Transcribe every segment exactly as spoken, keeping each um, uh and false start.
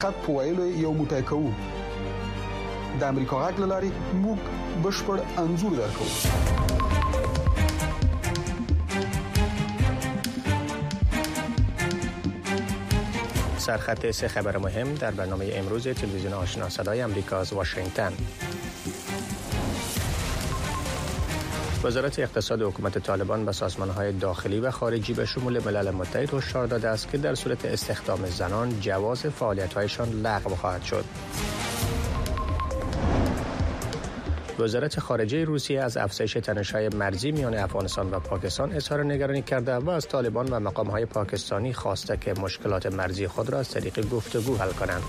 قد په ویلو یو موټی کوو. د امریکا غږ له لارې موږ بشپړ انځور درکوو. سرخط سه خبر مهم در برنامه امروز تلویزیون آشنا صدای آمریکا از واشنگتن. وزارت اقتصاد حکومت طالبان به سازمان‌های داخلی و خارجی به شمول ملل متحد هشدار داده است که در صورت استخدام زنان جواز فعالیت‌هایشان لغو خواهد شد. وزارت خارجه روسیه از افزایش تنش‌های مرزی میان افغانستان و پاکستان اظهار نگرانی کرده و از طالبان و مقام‌های پاکستانی خواسته که مشکلات مرزی خود را از طریق گفتگو حل کنند.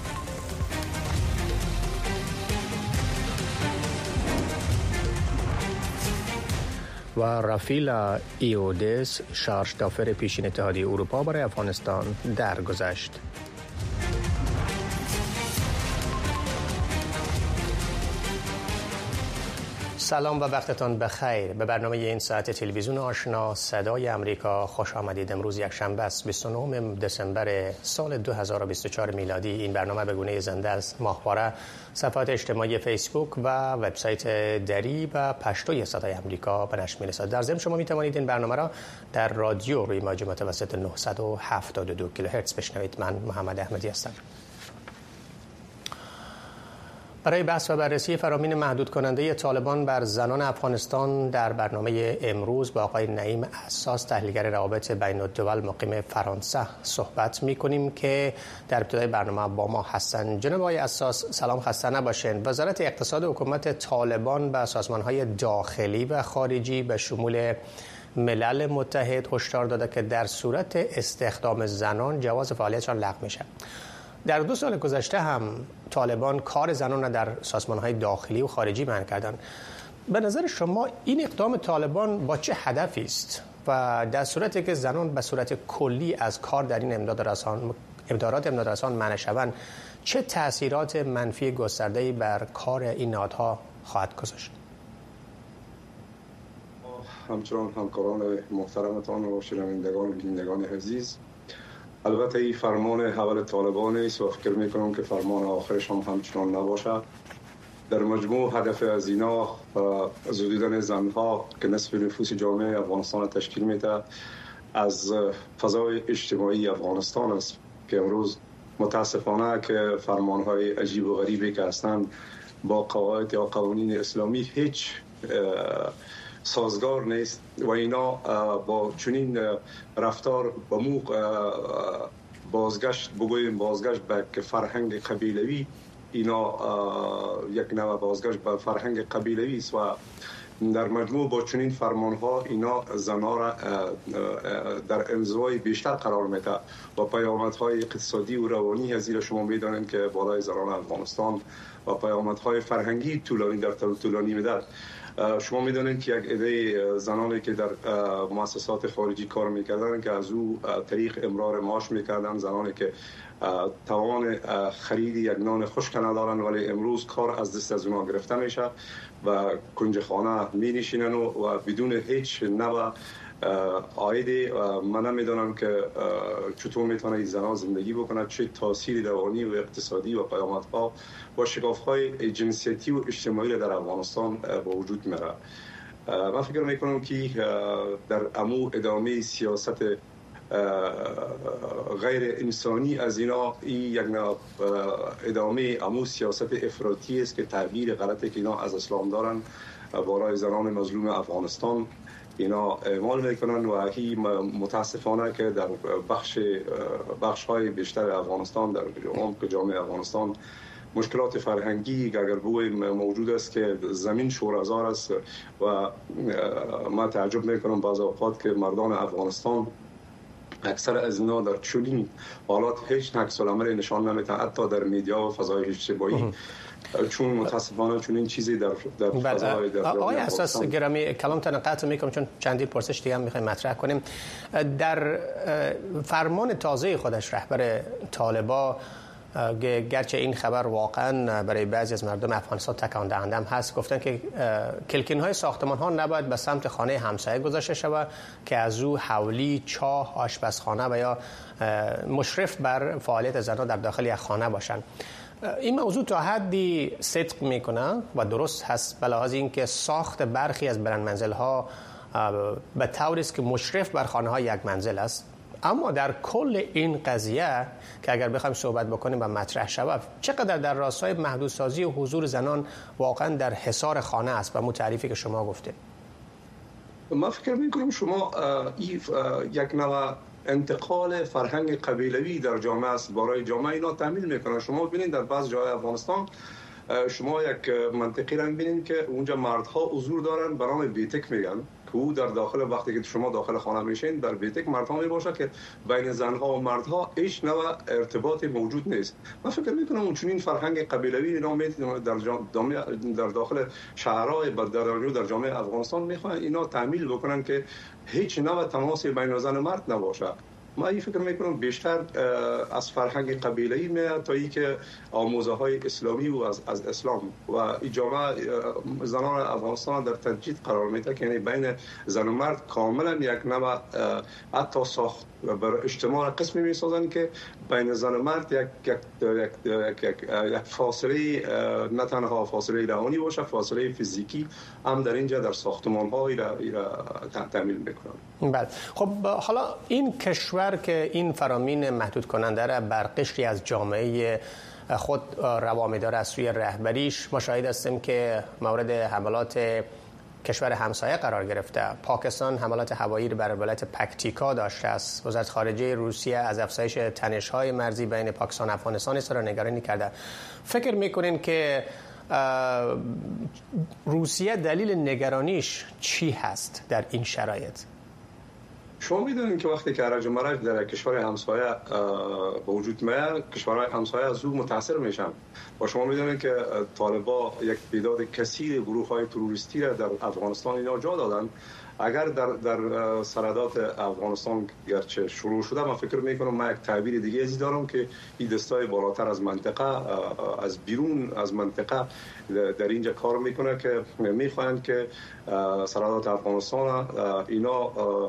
و رافیلا ایودس شارشتافر پیشین اتحادیه اروپا برای افغانستان درگذشت. سلام و وقتتان بخیر. به برنامه این ساعت تلویزیون آشنا صدای آمریکا خوش آمدید. امروز یک شنبه است بیست و نهم دسامبر سال دو هزار و بیست و چهار میلادی. این برنامه به گونه زنده از ماهواره صفحات اجتماعی فیسبوک و وبسایت دری و پشتوی صدای آمریکا به نشر می‌رسد. در ضمن شما می‌توانید این برنامه را در رادیو روی موج متوسط نهصد و هفتاد و دو کیلوهرتز بشنوید. من محمد احمدی هستم. برای بحث و بررسی فرامین محدود کننده طالبان بر زنان افغانستان در برنامه امروز با آقای نعیم اساس تحلیلگر روابط بین الدول مقیم فرانسه صحبت می‌کنیم که در ابتدای برنامه با ما هستند. جناب آقای اساس سلام، خسته نباشین. وزارت اقتصاد حکومت طالبان به سازمان‌های داخلی و خارجی به شمول ملل متحد هشدار داده که در صورت استخدام زنان جواز فعالیتشان لغو میشه. در دو سال گذشته هم طالبان کار زنان را در سازمان‌های داخلی و خارجی منع کردند. به نظر شما این اقدام طالبان با چه هدفی است و در صورتی که زنان به صورت کلی از کار در این امدادرسان امدادات امدادرسان منع شوند چه تأثیرات منفی گسترده‌ای بر کار این نهادها خواهد گذاشت؟ همچنان همکاران محترمتان و شنوندگان و بینندگان عزیز، البته این فرمان اول طالبان است و فکر میکنم که فرمان آخرش هم همچنان نباشد. در مجموع هدف از اینا زدودن زنها که نصف نفوس جامعه افغانستان تشکیل میده از فضای اجتماعی افغانستان است که امروز متاسفانه که فرمانهای عجیب و غریبی که هستند با قواعد یا قوانین اسلامی هیچ سازگار نیست و اینا با چنین رفتار با مو بازگشت بگوییم بازگشت به فرهنگ قبیلوی، اینا یک نوع بازگشت به فرهنگ قبیلوی است و در مجموع با چنین فرمانها اینا زنها را در انزوای بیشتر قرار میده و پیامدهای اقتصادی و روانی از زیر شما میدانید که بالای زنان افغانستان و پیامدهای فرهنگی طولانی در طولانی مدت. شما میدونید که یک عده زنانی که در مؤسسات خارجی کار میکردن که از او طریق امرار معاش میکردن، زنانی که توان خرید یک نان خشک ندارن ولی امروز کار از دست از اونها گرفته میشه و کنج خانه می نشینن و بدون هیچ نوع آیدی. من نمیدونم که چطور میتونه این زنها زندگی بکنه، چه تاثیر روانی و اقتصادی و پیامدها و شکاف‌های جنسیتی و اجتماعی در افغانستان با وجود میاره. من فکر میکنم که در امو ادامه سیاست غیر انسانی از اینا این یک ادامه امو سیاست افراطی است که تعبیر غلطی که اینا از اسلام دارن بالای زنان مظلوم افغانستان اینا اعمال میکنن و هی متاسفانه که در بخش بخش های بیشتر افغانستان در عمق جامعه افغانستان مشکلات فرهنگی اگر بگوییم موجود است که زمین شوره‌زار است و ما تعجب میکنم بعض اوقات که مردان افغانستان اکثر از اینا در چنین حالات هیچ عکس العملی نشان نمیدن، حتی در میدیا و فضای اجتماعی، چون متاسفانه چون این چیزی در در فضای در آقای اساس گرامی کلامتون قطع میکنم چون چندی پرسش دیگه هم میخوایم مطرح کنیم. در فرمان تازه خودش رهبر طالبان گرچه این خبر واقعا برای بعضی از مردم افغانستان تکان دهنده هم هست، گفتن که کلکین های ساختمان ها نباید به سمت خانه همسایه گذاشته شود که از او حولی، چاه، آشپزخانه و یا مشرف بر فعالیت زنان در داخل یک خانه باشند. این موضوع تا حدی صدق میکنه و درست هست به لحاظ اینکه ساخت برخی از بلند منزل ها به طوری است که مشرف بر خانه ها یک منزل است. اما در کل این قضیه که اگر بخوایم صحبت بکنیم و مطرح شود، چقدر در راستای محدودسازی و حضور زنان واقعا در حصار خانه است و متعریفی که شما گفتید؟ ما فکر میکنم شما این یک نوع انتقال فرهنگ قبیلوی در جامعه است، برای جامعه اینا تحمیل میکنه. شما ببینید در بعض جای افغانستان شما یک منطقی را میبینید که اونجا مردها حضور دارن به نام بیتک میگن، که او در داخل وقتی که شما داخل خانه میشین در بیتک مردها میباشه که بین زنها و مردها هیچ نوع ارتباطی موجود نیست. من فکر میکنم اون چنین فرهنگ قبیلوی اینا در در داخل شهرهای در در جامعه افغانستان میخوان اینا تعمیل بکنن که هیچ نوع تماسی بین زن و مرد نباشه. ما این فکر میکنم بیشتر از فرهنگ قبیله‌ای میاد تا اینکه آموزه های اسلامی و از, از اسلام و این جامعه زنان افغانستان در تجدید قرار میده که یعنی بین زن و مرد کاملا یک نوع حتی ساخت بر اجتماع قسمی میسازن که بین زن و مرد یک یک یک یک, یک, یک فاصله نه تنها فاصله روانی باشه، فاصله فیزیکی هم در اینجا در ساختمان ها را تعمیل میکنن. بله، خب حالا این کشور که این فرامین محدود کننده را بر قشری از جامعه خود روا می‌داره از سوی رهبریش، ما شاهد هستیم که مورد حملات کشور همسایه قرار گرفته. پاکستان حملات هوایی بر ولایت پکتیکا داشته است. وزارت خارجه روسیه از افزایش تنش‌های مرزی بین پاکستان و افغانستان است را نگرانی کرده. فکر می‌کنین که روسیه دلیل نگرانیش چی هست در این شرایط؟ شما میدونید که وقتی که هرج و مرج در کشور همسایه به وجود میاد، کشورهای همسایه از او متاثر میشن. و شما میدونید که طالبان یک تعداد کثیر گروه‌های تروریستی را در افغانستان اینا جا دادن. اگر در در سرحدات افغانستان گرچه شروع شده، من فکر میکنم من یک تعبیر دیگه ازی دارم که این دستای بالاتر از منطقه، از بیرون از منطقه در اینجا کار میکنه که میخواهند که سرحدات افغانستان اینا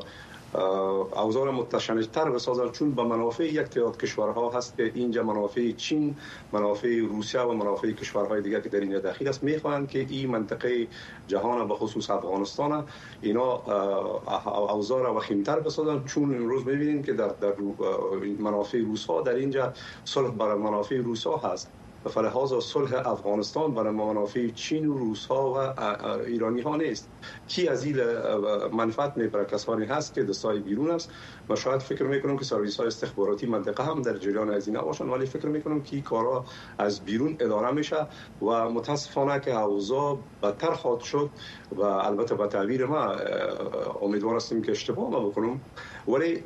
اوضاع متشنج‌تر بسازن، چون به منافع یک تعداد کشورها هست که اینجا منافع چین، منافع روسیه و منافع کشورهای دیگر که در اینجا داخل است، میخواهند که این منطقه جهان به خصوص افغانستان اینا اوضاع را وخیم‌تر بسازن، چون امروز میبینیم که در در منافع روس‌ها در اینجا صلح برای منافع روس‌ها هست. فلحاظ صلح افغانستان برای منافع چین و روس ها و ایرانی ها نیست. کی از این منفعت میبره؟ کسانی هست که دستای بیرون است. و شاید فکر میکنم که سرویس های استخباراتی منطقه هم در جریان از این باشن، ولی فکر میکنم که این کارا از بیرون اداره میشه و متاسفانه که اوضاع بدتر خواهد شد. و البته به تعبیر ما امیدوار هستیم که اشتباه ما بکنم، ولی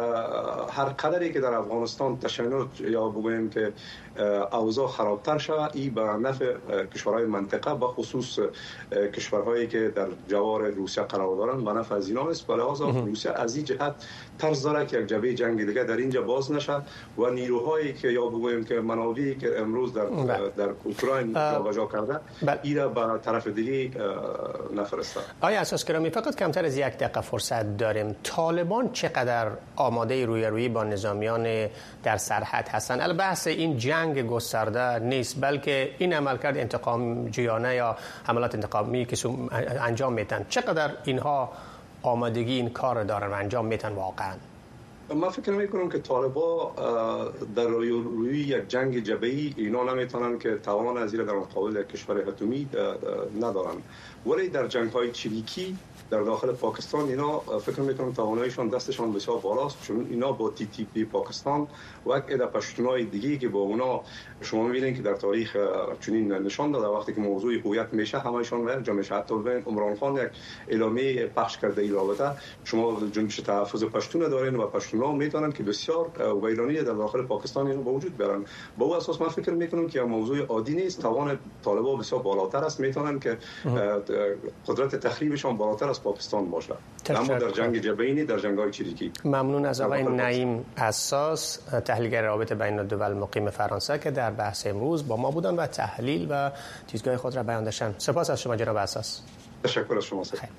هر قدری که در افغانستان تشنج یا بگوییم که اوضاع خرابتر شود، این به نفع کشورهای منطقه به خصوص کشورهایی که در جوار روسیه قرار دارند به نفع از اینا است. لذا روسیه از این جهت ترس داره که یک جبهه جنگ دیگه در اینجا باز نشه و نیروهایی که یا بگوییم که منابعی که امروز در در اوکراین جابجا کرده ایرا به طرف دیگه نفرسته. آیا اساسگرامی فقط کمتر از یک دقیقه فرصت داریم، طالبان چقدر آماده رویارویی با نظامیان در سرحد هستند؟ البته این جنگ گسترده نیست، بلکه این عملکرد انتقام جویانه یا حملات انتقامی که انجام میدن، چقدر اینها آمادگی این کار دارن و انجام میدن واقعا؟ من فکر میکنم که طالبان در روی یک جنگ جبهه‌ای اینا نمیتونن که توان از این در مقابل کشور اتمی ندارن، ولی در جنگ‌های چریکی در داخل پاکستان اینا فکر میکنم تواناییشون دستشون بسیار بالاست، چون اینا با تی تی پی پاکستان و یک عده پشتونای دیگه که با اونا شما میبینید که در تاریخ چنین نشان داده وقتی که موضوع هویت میشه همایشون میاد جا میشه. حتی عمران خان یک اعلامیه پخش کرده این رابطه، شما جنبش تحفظ پشتون دارین و پشتون اونا میتونن که بسیار ویرانی در داخل پاکستان اینو به وجود بیارن. با او اساس من فکر میکنم که موضوع عادی نیست. توان طالبان بسیار بالاتر است، میتونن که قدرت تخریبشان بالاتر از پاکستان باشه، اما در جنگ جبهه‌ای، در جنگ‌های چریکی. ممنون از آقای نعیم اساس، تحلیلگر روابط بین الدول مقیم فرانسه که در بحث امروز با ما بودن و تحلیل و دیدگاه خود را بیان داشتن. سپاس از شما جناب اساس. تشکر از شما.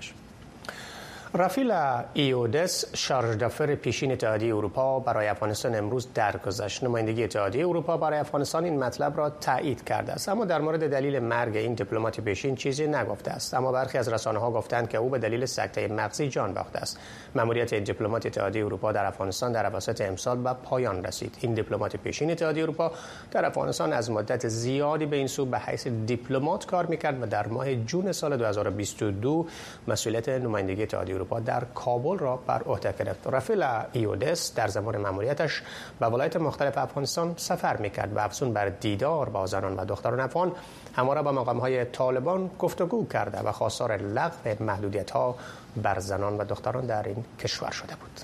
رافیل ایودس، شارژ دافر پیشین اتحادیه اروپا برای افغانستان امروز درگذشت. نمایندگی اتحادیه اروپا برای افغانستان این مطلب را تایید کرده است، اما در مورد دلیل مرگ این دیپلمات پیشین چیزی نگفته است. اما برخی از رسانه‌ها گفتند که او به دلیل سکته مغزی جان باخته است. مأموریت این دیپلمات اتحادیه اروپا در افغانستان در اواسط امسال به پایان رسید. این دیپلمات پیشین اتحادیه اروپا در افغانستان از مدت زیادی به این سو به حیث دیپلمات کار می‌کرد و در ماه جون سال دو هزار و بیست و دو مسئولیت نمایندگی اتحادیه اروپا در کابل را بر عهده گرفت. رافیل ایودس در زمان مأموریتش به ولایت مختلف افغانستان سفر می‌کرد و افزون بر دیدار با زنان و دختران افغان همواره با مقام‌های طالبان گفتگو کرده و خواستار لغو محدودیت‌ها بر زنان و دختران در این کشور شده بود.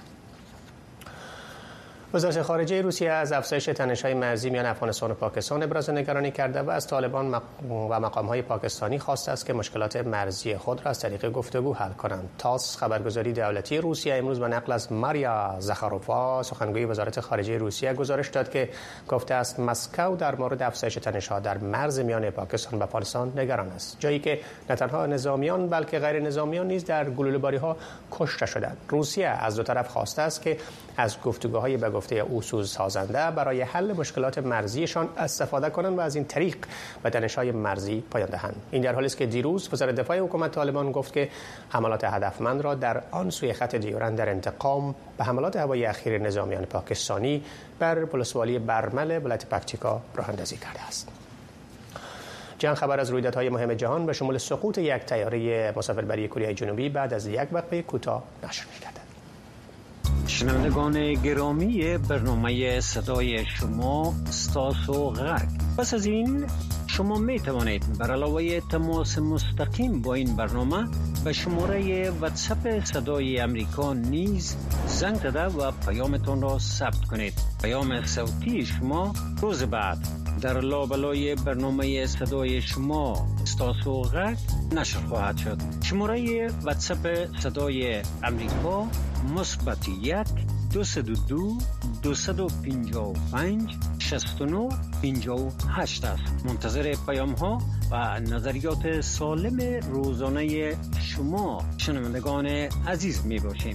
وزارت خارجه روسیه از افزایش تنش‌های مرزی میان افغانستان و پاکستان ابراز نگرانی کرده و از طالبان و مقام‌های پاکستانی خواسته است که مشکلات مرزی خود را از طریق گفتگو حل کنند. تاس خبرگزاری دولتی روسیه امروز به نقل از ماریا زاخاروفا، سخنگوی وزارت خارجه روسیه، گزارش داد که گفته است مسکو در مورد افزایش تنش‌ها در مرز میان پاکستان و افغانستان نگران است، جایی که نه تنها نظامیان بلکه غیر نظامیان نیز در گلوله‌باری‌ها کشته شدند. روسیه از دو طرف خواسته است که از گفتگوهای به گفته او سازنده برای حل مشکلات مرزیشان استفاده کنند و از این طریق به تنش‌های مرزی پایان دهند. این در حالی است که دیروز وزارت دفاع حکومت طالبان گفت که حملات هدفمند را در آن سوی خط دیورند در انتقام به حملات هوایی اخیر نظامیان پاکستانی بر ولسوالی برمل ولایت پکتیکا راه‌اندازی کرده است. جان خبر از رویدادهای مهم جهان به شمول سقوط یک طیاره مسافربری کره جنوبی بعد از یک وقفه کوتاه نشر می‌گردد. شنوندگان گرامی برنامه صدای شما ستاسو غرق. پس از این شما می توانید بر علاوه تماس مستقیم با این برنامه به شماره واتساپ صدای امریکا نیز زنگ زده و پیامتان را ثبت کنید. پیام صوتی شما روز بعد در لابلای برنامه صدای شما ستاسو غرق نشر خواهد شد. شماره واتساپ صدای امریکا مثبت یک دویست و دو دویست و پنجاه و پنج شصت و نه پنجاه و هشت است. منتظر پیام ها و نظریات سالم روزانه شما شنوندگان عزیز می باشیم.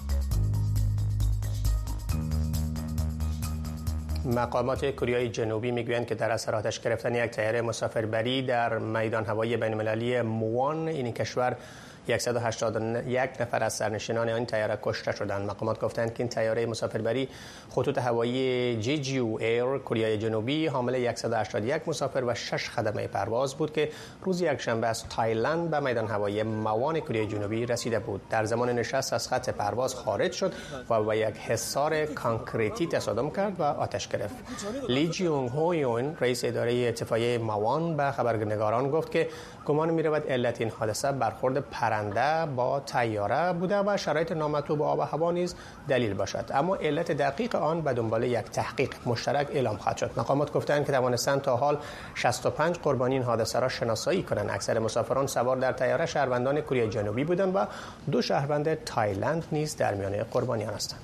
مقامات کره جنوبی میگویند که در اثر آتش گرفتن یک طیاره مسافربری در میدان هوایی بین‌المللی موان این کشور صد و هشتاد و یک نفر از سرنشینان این طیاره کشته شدند. مقامات گفتند که این طیاره مسافربری خطوط هوایی جیجیو ایر کره جنوبی حامل صد و هشتاد و یک مسافر و شش خدمه پرواز بود که روز یکشنبه از تایلند به میدان هوایی موان کره جنوبی رسیده بود. در زمان نشست از خط پرواز خارج شد و با یک حصار کانکریتی تصادم کرد و آتش گرفت. لی جیونگ هویون رئیس اداره اتفاقیه موان به خبرنگاران گفت که گمان می‌رود علت این حادثه برخورد پرنده با طیاره بوده و شرایط نامطلوب آب و هوا نیز دلیل باشد، اما علت دقیق آن به دنبال یک تحقیق مشترک اعلام خواهد شد. مقامات گفتند که توانستند تا حال شصت و پنج قربانی این حادثه را شناسایی کنند. اکثر مسافران سوار در طیاره شهروندان کره جنوبی بودند و دو شهروند تایلند نیز در میان قربانیان هستند.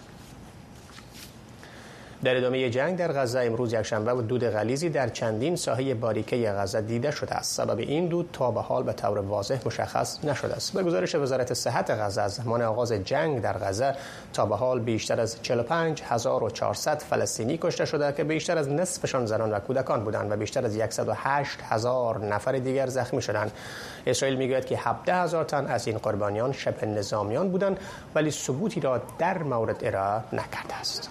در ادامه جنگ در غزه امروز یکشنبه و دود غلیظی در چندین ساحه باریکه غزه دیده شده است. سبب این دود تا به حال به طور واضح مشخص نشده است. به گزارش وزارت صحت غزه از زمان آغاز جنگ در غزه تا به حال بیشتر از چهل و پنج هزار و چهارصد فلسطینی کشته شده که بیشتر از نصفشان زنان و کودکان بودند و بیشتر از صد و هشت هزار نفر دیگر زخمی شدند. اسرائیل میگوید که هفده هزار تن از این قربانیان شبه نظامیان بودند ولی ثبوتی را در مورد ارائه نکرده است.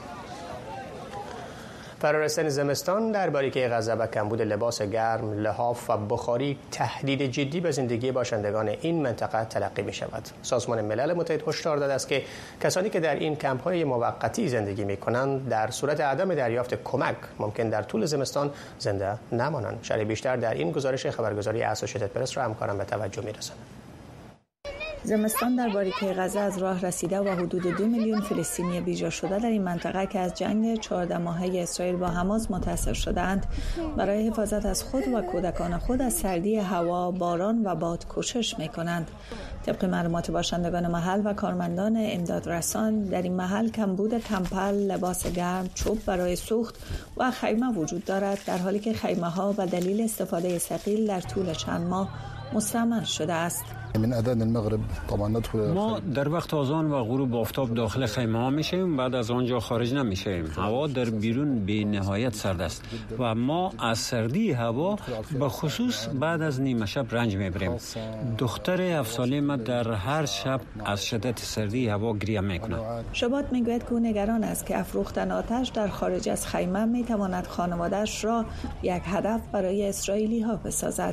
فرارسیدن زمستان در باریکه غزه و کمبود لباس گرم، لحاف و بخاری تهدید جدی به زندگی باشندگان این منطقه تلقی می شود. سازمان ملل متحد هشدار داده است که کسانی که در این کمپ‌های موقتی زندگی می کنند در صورت عدم دریافت کمک ممکن در طول زمستان زنده نمانند. شرح بیشتر در این گزارش خبرگزاری اسوسییتد پرس را همکاران به توجه می رسانند. زمستان در باریکه غزه از راه رسیده و حدود دو میلیون فلسطینی بیجا شده در این منطقه که از جنگ چهارده ماهه اسرائیل با حماس متاثر شدند برای حفاظت از خود و کودکان خود از سردی هوا، باران و باد کوشش می‌کنند. طبق معلومات باشندگان محل و کارمندان امدادرسان در این محل کمبود کمپل، لباس گرم، چوب برای سوخت و خیمه وجود دارد، در حالی که خیمه‌ها به دلیل استفاده ثقیل در طول چند ماه مستعمل شده است. من اذان المغرب طبعا ندخل. ما در وقت آذان و غروب آفتاب داخل خیمه ها میشیم، بعد از آنجا خارج نمیشیم. هوا در بیرون به نهایت سرد است و ما از سردی هوا به خصوص بعد از نیمه شب رنج میبریم. دختر هفت ساله ما در هر شب از شدت سردی هوا گریه میکند. شبات میگوید که نگران است که افروختن آتش در خارج از خیمه میتواند خانواده‌اش را یک هدف برای اسرائیلی ها بسازد.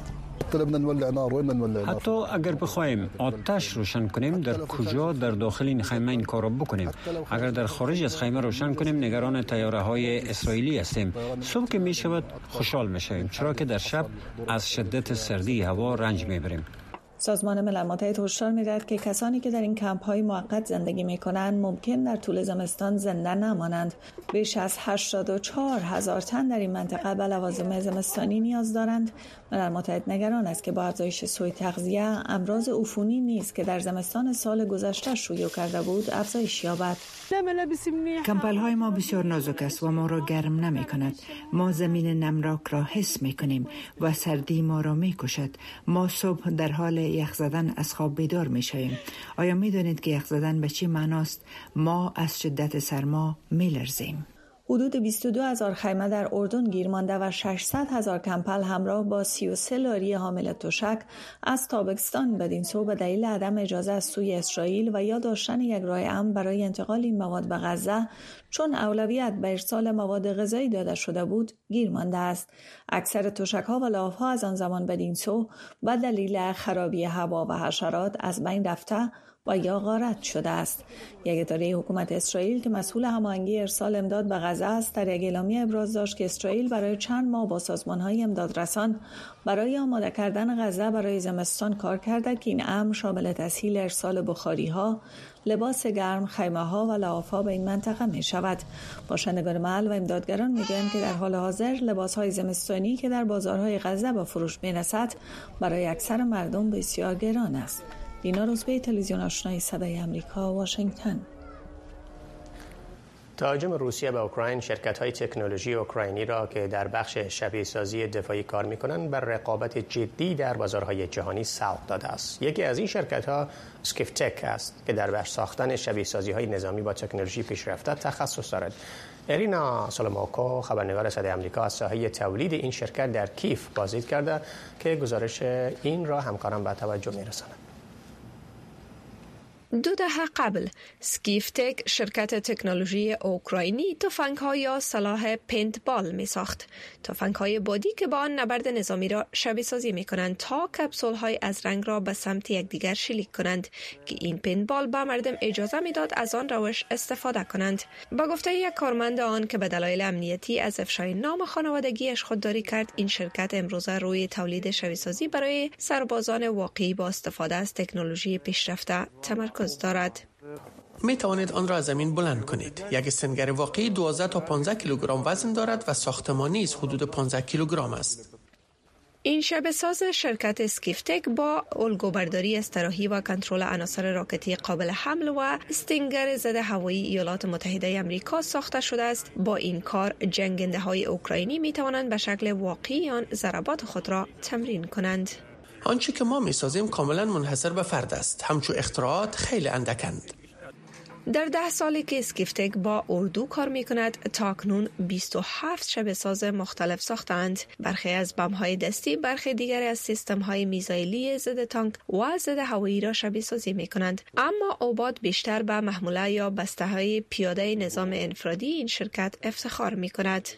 حتی اگر بخوایم آتش روشن کنیم، در کجا در داخل این خیمه این کار را بکنیم؟ اگر در خارج از خیمه روشن کنیم، نگران طیاره های اسرائیلی هستیم. صبح که می شود خوشحال می شویم، چرا که در شب از شدت سردی هوا رنج می بریم. سازمان ملل متحد هشدار می‌دهد که کسانی که در این کمپ‌های موقت زندگی می‌کنند ممکن در طول زمستان زنده نمانند. بیش از هشتاد و چهار هزار تن در این منطقه به لوازم زمستانی نیاز دارند. ملل متحد نگران است که با افزایش سوء تغذیه، امراض عفونی نیز که در زمستان سال گذشته شیوع کرده بود افزایش یابد. کمپل‌های ما بسیار نازک است و ما را گرم نمی‌کند. ما زمین نمناک را حس می‌کنیم و سردی ما را می‌کشد. ما صبح در حال یخ زدن از خواب بیدار می‌شویم. آیا می‌دانید که یخ زدن به چی معناست؟ ما از شدت سرما می‌لرزیم. حدود بیست و دو هزار خیمه در اردن گیر مانده و ششصد هزار کمپل همراه با سی و سه لاری حامل تشک از تابکستان بدین سو به دلیل عدم اجازه از سوی اسرائیل و یا داشتن یک راه امن برای انتقال این مواد به غزه، چون اولویت به ارسال مواد غذایی داده شده بود، گیر مانده است. اکثر تشک‌ها و لاف‌ها از آن زمان بدین سو به دلیل خرابی هوا و حشرات از بین رفته و یا غارت شده است. یک اداره حکومت اسرائیل که مسئول هماهنگی ارسال امداد به غزه است در یک اعلامیه ابراز داشت که اسرائیل برای چند ماه با سازمان‌های امدادرسان برای آماده کردن غزه برای زمستان کار کرده که این امر شامل تسهیل ارسال بخاری‌ها، لباس گرم، خیمه‌ها و لحاف‌ها به این منطقه می‌شود. باشندگان محل و امدادگران می‌گویند که در حال حاضر لباس‌های زمستانی که در بازارهای غزه به فروش می‌رسد برای اکثر مردم بسیار گران است. دینا روزبه، تلویزیون آشنای صدای آمریکا، واشنگتن. تهاجم روسیه به اوکراین شرکت‌های تکنولوژی اوکراینی را که در بخش شبیه سازی دفاعی کار می‌کنند بر رقابت جدی در بازارهای جهانی سوق داده است. یکی از این شرکت‌ها اسکیفتک است که در بخش ساختن شبیه سازی‌های نظامی با تکنولوژی پیشرفته تخصص دارد. ارینا سولوموکو، خبرنگار صدای آمریکا، از ساحه تولید این شرکت در کیف بازدید کرده که گزارش این را همکاران به توجه می‌رسانند. دو دهه قبل اسکیفتک شرکت تکنولوژی اوکراینی تفنگ‌ها یا سلاح پینتبال می ساخت. تفنگ‌های بادی که با آن نبرد نظامی را شبیه سازی می کنند تا کپسول‌های از رنگ را به سمت یکدیگر شلیک کنند که این پینتبال به مردم اجازه می داد از آن روش استفاده کنند. با گفته یک کارمند آن که به دلایل امنیتی از افشای نام خانوادگیش خودداری کرد، این شرکت امروزه روی تولید شبیه سازی برای سربازان واقعی با استفاده از تکنولوژی پیشرفته تمرکز دارد. می توانید آن را از زمین بلند کنید. یک استنگر واقعی دوازده تا پانزده کیلوگرم وزن دارد و ساختمانی است حدود پانزده کیلوگرم است. این شبیه ساز شرکت اسکیفتک با الگوبرداری استراحی و کنترل عناصر راکتی قابل حمل و استینگر ضد هوایی ایالات متحده آمریکا ساخته شده است. با این کار جنگنده های اوکراینی می توانند به شکل واقعی آن ضربات خود را تمرین کنند. آنچه که ما می سازیم کاملا منحصر به فرد است. همچون اختراعات خیلی اندکند. در ده سالی که اسکیفتک با اردو کار می کند، تاکنون بیست و هفت شبیه ساز مختلف ساختند. برخی از بم‌های دستی، برخی دیگر از سیستم‌های میزایلی ضد تانک و ضد هوایی را شبیه سازی می کنند. اما اوباد بیشتر به محموله یا بسته‌های پیاده نظام انفرادی این شرکت افتخار می کند.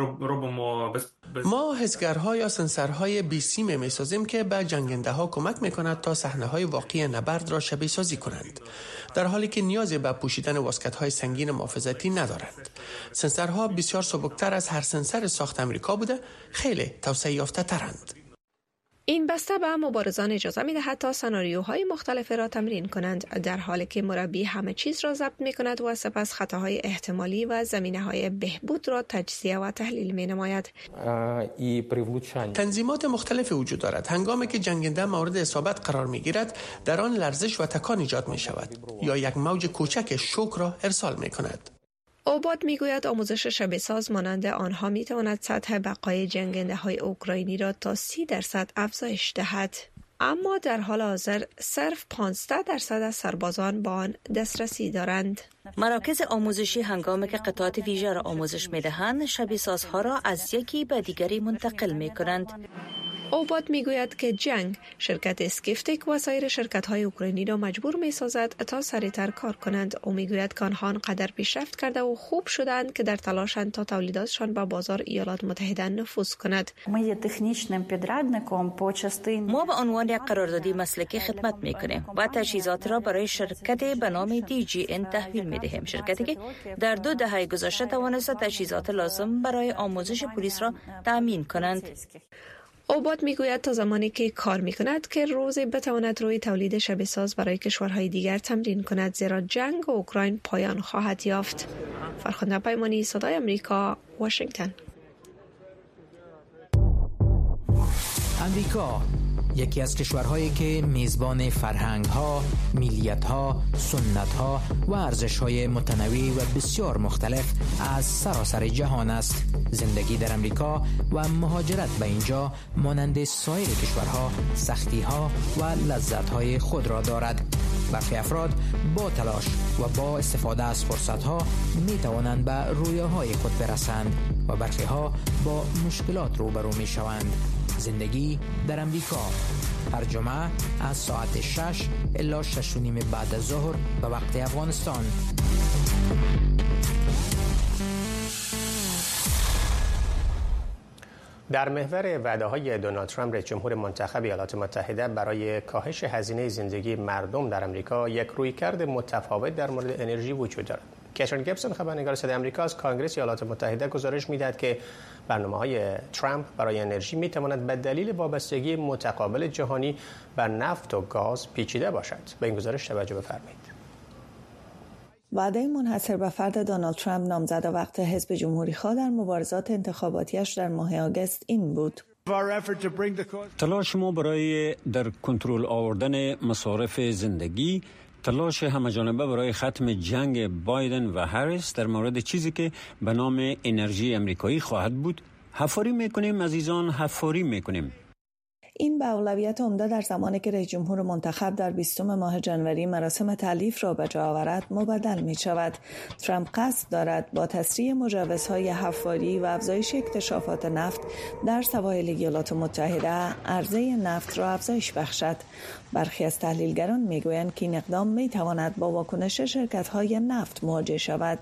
ما حسگرها یا سنسرهای بی سیم می سازیم که به جنگنده ها کمک می کند تا صحنه های واقعی نبرد را شبیه سازی کنند، در حالی که نیازی به پوشیدن واسکت های سنگین محافظتی ندارند. سنسرها بسیار سبکتر از هر سنسر ساخت امریکا بوده، خیلی توسعه یافته ترند. این بسته به مبارزان اجازه می دهد تا سناریوهای مختلف را تمرین کنند، در حالی که مربی همه چیز را ضبط می کند و سپس خطاهای احتمالی و زمینه‌های بهبود را تجزیه و تحلیل می نماید. تنظیمات مختلف وجود دارد. هنگامی که جنگنده مورد اصابت قرار می گیرد، در آن لرزش و تکان ایجاد می شود یا یک موج کوچک شوک را ارسال می کند. اوباد میگوید آموزش شبیه ساز مانند آنها می تواند سطح بقای جنگنده های اوکراینی را تا سی درصد افزایش دهد. اما در حال حاضر صرف پانزده درصد از سربازان با آن دسترسی دارند. مراکز آموزشی هنگامی که قطعات ویژه را آموزش می دهند، شبیه سازها را از یکی به دیگری منتقل می کنند. اوباد میگوید که جنگ شرکت اسکیفتک و سایر شرکت‌های اوکراینی را مجبور می‌سازد تا سریعتر کار کنند. او میگوید که آنها آنقدر پیشرفت کرده و خوب شدند که در تلاشند تا تولیداتشان به بازار ایالات متحده نفوذ کند. ما به عنوان یک قراردادی مسلکی خدمت می‌کنیم و تجهیزات را برای شرکت به نام دی جی ان تحویل می‌دهیم. شرکتی که در دو دهه گذشته توانسته تجهیزات لازم برای آموزش پلیس را تأمین کنند. اوباد میگوید تا زمانی که کار میکند که روزی بتواند روی تولید شبیه ساز برای کشورهای دیگر تمرین کند، زیرا جنگ اوکراین پایان خواهد یافت. فرخنده پیمانی، صدای امریکا، واشنگتن. امریکا یکی از کشورهایی که میزبان فرهنگ‌ها، ملیت‌ها، سنت‌ها و ارزش‌های متنوع و بسیار مختلف از سراسر جهان است. زندگی در امریکا و مهاجرت به اینجا مانند سایر کشورها سختی‌ها و لذت‌های خود را دارد. برخی افراد با تلاش و با استفاده از فرصت‌ها می‌توانند به رویاهای خود برسند و برخی‌ها با مشکلات روبرو می‌شوند. زندگی در امریکا هر جمعه از ساعت شش الی شش و نیم بعد از ظهر به وقت افغانستان. در محور وعده‌های دونالد ترامپ رئیس جمهور منتخب ایالات متحده برای کاهش هزینه زندگی مردم در امریکا یک رویکرد متفاوت در مورد انرژی وجود دارد. کیترین گیبسون خبرنگار صدای آمریکا از کانگرس ایالات متحده گزارش می‌دهد که برنامه‌های ترامپ برای انرژی می‌تواند به دلیل وابستگی متقابل جهانی به نفت و گاز پیچیده باشد. به این گزارش توجه بفرمایید. وعده منحصر به فرد دونالد ترامپ نامزد وقت حزب جمهوری‌خواه در مبارزات انتخاباتیش در ماه آگوست این بود: تلاش ما برای در کنترل آوردن مصارف زندگی، تلاش همه‌جانبه برای ختم جنگ بایدن و هریس در مورد چیزی که به نام انرژی امریکایی خواهد بود، حفاری میکنیم عزیزان، حفاری میکنیم. این به اولویت عمده در زمانی که رئیس جمهور منتخب در بیستم ماه ژانویه مراسم تألیف را به جا آورد مبدل می شود. ترامپ قصد دارد با تسریع مجوزهای حفاری و افزایش اکتشافات نفت در سواحل ایالات متحده عرضه نفت را افزایش بخشد. برخی از تحلیلگران می گویند که این اقدام می تواند با واکنش شرکت‌های نفت مواجه شود.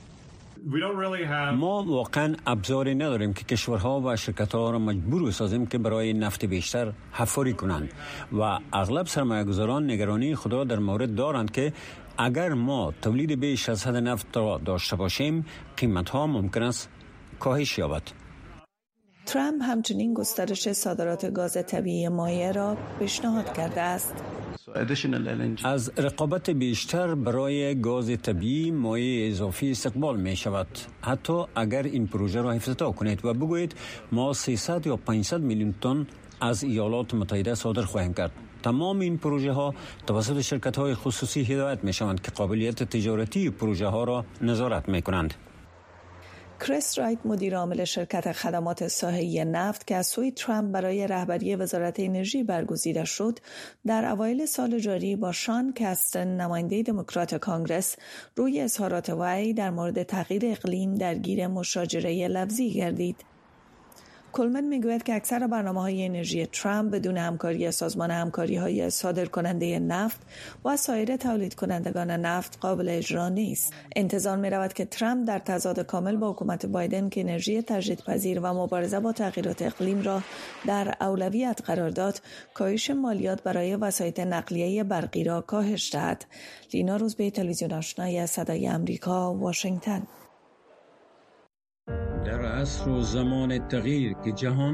ما واقعا ابزاری نداریم که کشورها و شرکت‌ها را مجبور سازیم که برای نفت بیشتر حفاری کنند و اغلب سرمایه‌گذاران نگرانی خود در مورد دارند که اگر ما تولید بیش از حد نفت را داشته باشیم قیمت‌ها ممکن است کاهش یابد. ترامپ همچنین گسترش صادرات گاز طبیعی مایع را پیشنهاد کرده است. از رقابت بیشتر برای گاز طبیعی مایع اضافی استقبال می شود. حتی اگر این پروژه را افتتاح کنید و بگویید ما سیصد یا پانصد میلیون تن از ایالات متحده صادر خواهیم کرد، تمام این پروژه ها توسط شرکت های خصوصی هدایت می شوند که قابلیت تجارتی پروژه ها را نظارت می کنند. کریس رایت مدیر عامل شرکت خدمات ساحلی نفت که از سوی ترامپ برای رهبری وزارت انرژی برگزیده شد، در اوایل سال جاری با شان کاستن نماینده دموکرات کانگرس روی اظهارات وی در مورد تغییر اقلیم درگیر مشاجره لفظی گردید. کولمن میگوید که اکثر برنامه‌های انرژی ترامپ بدون همکاری سازمان همکاری‌های صادرکننده نفت و سایر تولید کنندگان نفت قابل اجرا نیست. انتظار می‌رود که ترامپ در تضاد کامل با حکومت بایدن که انرژی تجدیدپذیر و مبارزه با تغییرات اقلیم را در اولویت قرار داد، کاهش مالیات برای وسایط نقلیه برقی را کاهش دهد. لینا روزبه، تلویزیون آشنای صدای آمریکا، واشنگتن. در عصر و زمان تغییر که جهان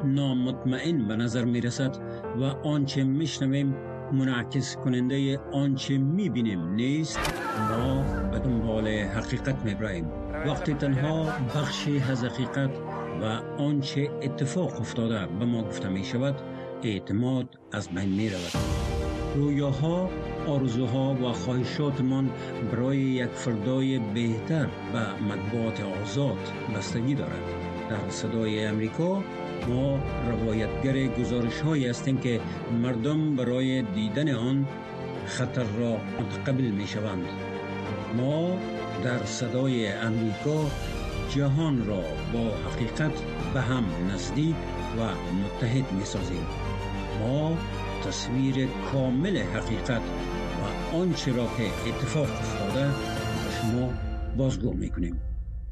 نامطمئن به نظر می رسد و آنچه می شنویم منعکس کننده آنچه می بینیم نیست. ما به دنبال حقیقت می براییم. وقتی تنها بخشی از حقیقت و آنچه اتفاق افتاده به ما گفته می شود، اعتماد از بین می رود. رویاها، آرزوها و خواهشاتمان برای یک فردای بهتر و مطبوعات آزاد بستگی دارد. در صدای امریکا ما روایتگر گزارش هایی هستیم که مردم برای دیدن آن خطر را متقبل می شوند. ما در صدای امریکا جهان را با حقیقت به هم نزدیک و متحد می سازیم. ما تصویر کامل حقیقت و آنچه را که اتفاق افتاده به شما بازگو می کنیم.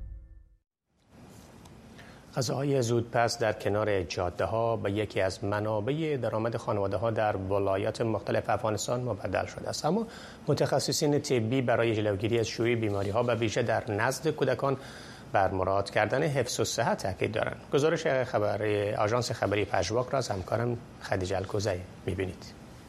غذاهای زودپز در کنار جاده ها به یکی از منابع درآمد خانواده ها در ولایات مختلف افغانستان مبدل شده است، اما متخصصین طبی برای جلوگیری از شیوع بیماری ها به ویژه در نزد کودکان بر مراعات کردن حفظ الصحت تاکید دارند. گزارش خبری آژانس خبری پژواک را از همکارم خدیجه الکوزی می‌بینید.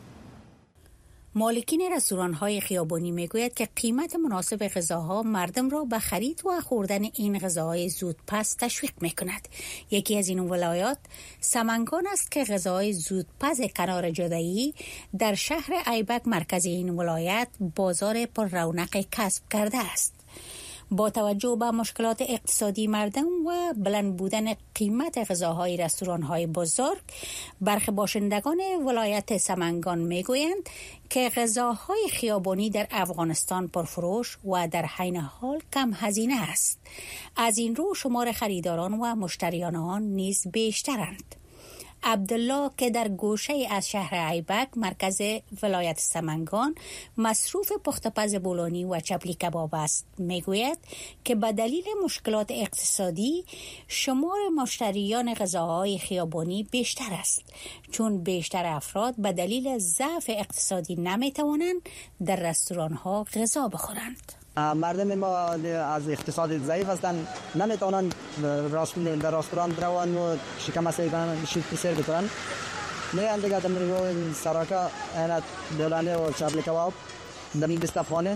مالکین رستوران‌های خیابانی میگوید که قیمت مناسب غذاها مردم را به خرید و خوردن این غذاهای زودپز تشویق می‌کند. یکی از این ولایات سمنگان است که غذاهای زودپز کنار جاده‌ای در شهر ایبک مرکز این ولایت بازار پر رونق کسب کرده است. با توجه به مشکلات اقتصادی مردم و بلند بودن قیمت غذاهای رستوران‌های بزرگ، برخی باشندگان ولایت سمنگان میگویند که غذاهای خیابانی در افغانستان پرفروش و در عین حال کم هزینه است. از این رو شمار خریداران و مشتریان آن نیز بیشترند. عبدالله که در گوشه از شهر ایبک مرکز ولایت سمنگان مصروف پختپز بولانی و چپلی کباب است میگوید که به دلیل مشکلات اقتصادی شمار مشتریان غذاهای خیابانی بیشتر است، چون بیشتر افراد به دلیل ضعف اقتصادی نمیتوانند در رستوران‌ها غذا بخورند. مردم ما از اقتصاد ضعیف هستند، نمیتونن در رستوران بروند و شکم سیر کنن، شیفت سیر بکنن. میان دیگه دمرگو سراکا اینا دولانه و چابل کباب دمی بستفانه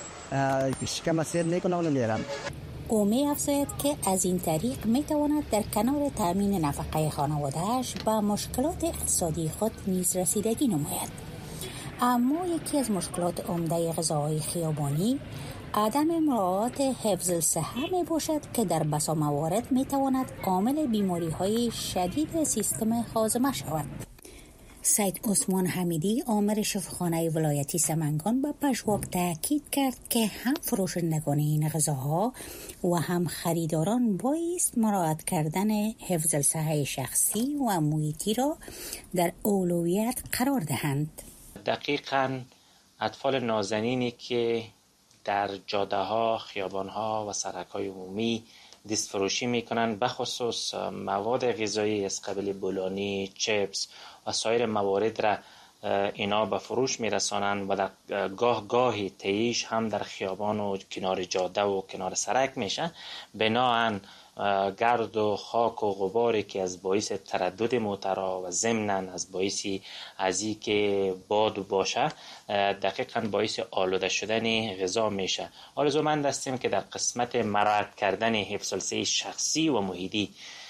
شکم سیر نکنن و لیرن. او می افزاید که از این طریق می تواند در کنار تامین نفقه خانواده‌اش با مشکلات اقتصادی خود نیز رسیدگی نماید. اما یکی از مشکلات عمده غذاهای خیابانی عدم مراعات حفظ الصحه می باشد که در بسا موارد می تواند عامل بیماری های شدید سیستم هاضمه شود. سید عثمان حمیدی عامل شفاخانه ولایتی سمنگان به پژواک تاکید کرد که هم فروشندگان این غذاها و هم خریداران بایست مراعات کردن حفظ الصحه شخصی و محیطی را در اولویت قرار دهند. دقیقاً اطفال نازنینی که در جاده ها، خیابان ها و سرک های عمومی دست فروشی میکنن، بخصوص مواد غذایی از قبیل بولانی، چپس و سایر موارد را اینا به فروش میرسانند و در گاه گاهی تهیش هم در خیابان و کنار جاده و کنار سرک میشه. بناهن گرد و خاک و غباری که از باعث تردد موترها و ضمناً از باعث ازی که باد باشه دقیقاً باعث آلوده شدن غذا میشه. آرزومند هستیم که در قسمت مراعات کردن حفظ الصحه شخصی و محیطی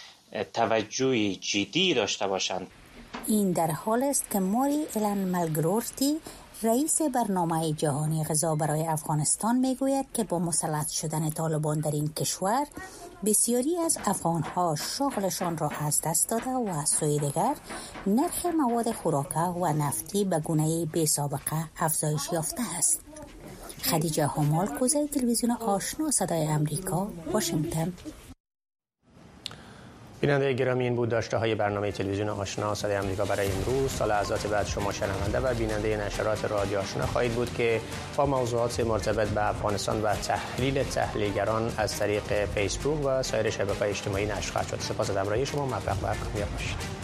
توجه جدی داشته باشند. این در حال است که ماری الان ملگرورتی رئیس برنامه جهانی غذا برای افغانستان میگوید که با مسلط شدن طالبان در این کشور بسیاری از افغانها شغلشان را از دست داده و از سوی دیگر نرخ مواد خوراکه و نفتی به گونه بی سابقه افزایش یافته است. خدیجه همالکوزی، تلویزیون آشنا صدای امریکا، واشنگتن. بیننده گرامی، این بود داشته های برنامه تلویزیون آشنا صدای امریکا برای امروز. تا لحظات بعد شما شنونده و بیننده نشرات رادیو آشنا خواهید بود که با موضوعات مرتبط به افغانستان و تحلیل تحلیلگران از طریق فیسبوک و سایر شبکه‌های اجتماعی نشر خواهد شد. سپاس از همراهی شما. موفق و کامیاب باشید.